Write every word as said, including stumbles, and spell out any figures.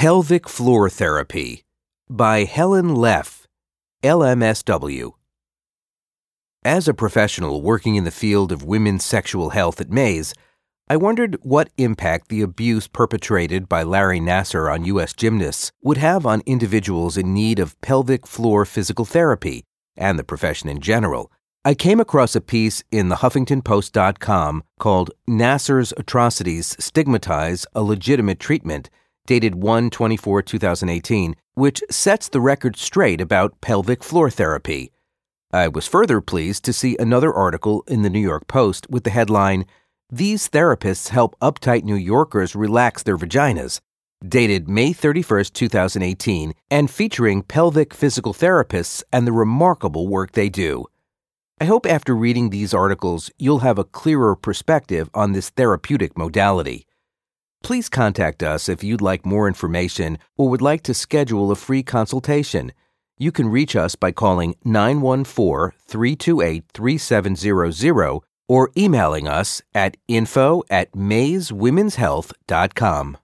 Pelvic Floor Therapy by Helen Leff, L M S W. As a professional working in the field of women's sexual health at Mays, I wondered what impact the abuse perpetrated by Larry Nassar on U S gymnasts would have on individuals in need of pelvic floor physical therapy and the profession in general. I came across a piece in the Huffington Post dot com called Nassar's Atrocities Stigmatize a Legitimate Treatment, dated one twenty-four twenty eighteen, which sets the record straight about pelvic floor therapy. I was further pleased to see another article in the New York Post with the headline, These Therapists Help Uptight New Yorkers Relax Their Vaginas, dated May thirty-first, twenty eighteen, and featuring pelvic physical therapists and the remarkable work they do. I hope after reading these articles, you'll have a clearer perspective on this therapeutic modality. Please contact us if you'd like more information or would like to schedule a free consultation. You can reach us by calling nine one four, three two eight, three seven zero zero or emailing us at info at mays women's health dot com.